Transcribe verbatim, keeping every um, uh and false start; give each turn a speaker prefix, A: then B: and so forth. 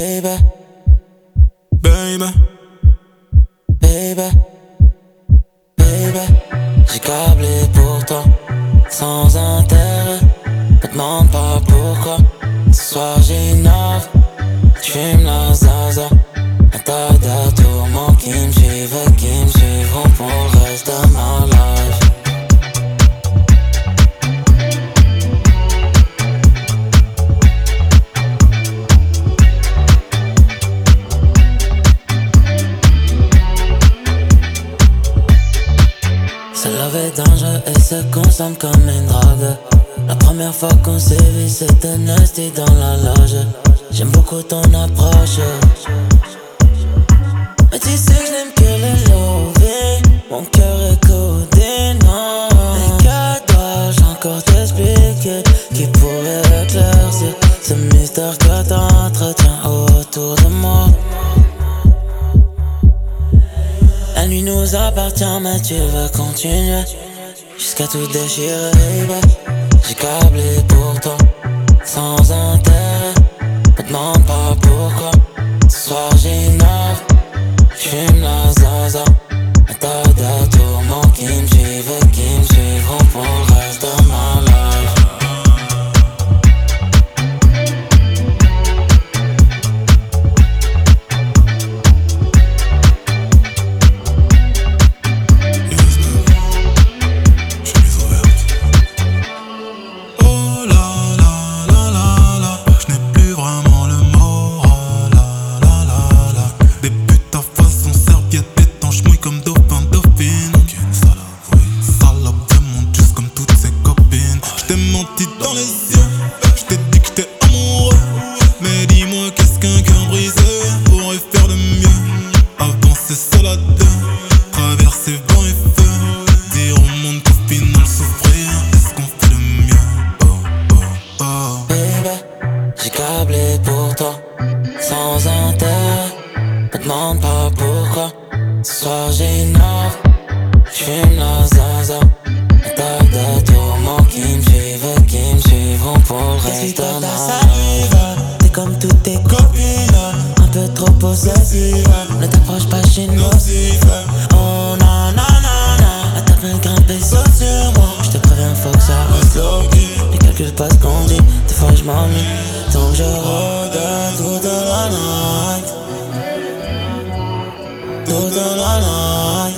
A: Baby,
B: Baby,
A: baby, baby, j'ai câblé pour toi, sans intérêt. Me demande pas pourquoi. Ce soir j'innove, j'fume la zaza. Un tas de tourments qui me suivent et qui me suivront pour le reste de ma life. Ce love est dangereux et se consomme comme une drogue. La première fois qu'on s'est vu c'était nasty dans la loge. J'aime beaucoup ton approche. Mais tu sais que je n'aime que le loving. Mon cœur est codé, non. Mais que dois-je encore t'expliquer qui pourrait éclaircir ce mystère que t'entretiens autour de moi? La nuit nous appartient mais tu veux continuer jusqu'à tout déchirer, baby. J'ai câblé pour toi, sans intérêt. Me demande pas pourquoi. Ce soir j'innove, j'fume la zaza. Un tas de tourments qui me suivent et qui me suivront pour le reste de ma life.
B: Dans les yeux, je t'ai dit que j'étais amoureux. Mais dis-moi qu'est-ce qu'un cœur brisé pourrait faire de mieux. Avancer seul à deux, traverser vent et feu. Dire au monde qu'au final souffrir, est-ce qu'on fait de mieux? Oh, oh, oh.
A: Baby, j'ai câblé pour toi, sans intérêt. Me demande pas pourquoi. Ce soir j'innove, j'fume la zaza. Un tas de tourments qui me suivent et qui me suivront pour le reste de ma life. T'es comme toutes tes copines, un peu trop possessive. Ne t'approche pas chez nous. Oh na na na na. Elle t'appelle grimper saute sur moi. J'te préviens faut que ça reste low-key. Ne calcule pas ce qu'on dit, des fois j'm'ennuie. Donc je rôde toute la night. Toute la night.